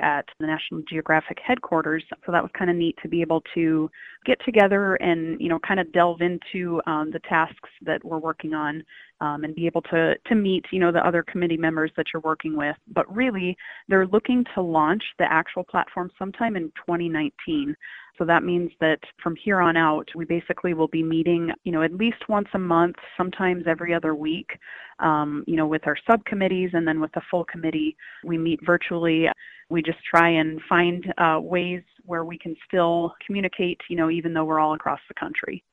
at the National Geographic headquarters. So that was kind of neat to be able to get together and, kind of delve into the tasks that we're working on and be able to meet, the other committee members that you're working with. But really, they're looking to launch the actual platform sometime in 2019. So that means that from here on out, we basically will be meeting, at least once a month, sometimes every other week, with our subcommittees, and then with the full committee, we meet virtually. We just try and find ways where we can still communicate, even though we're all across the country.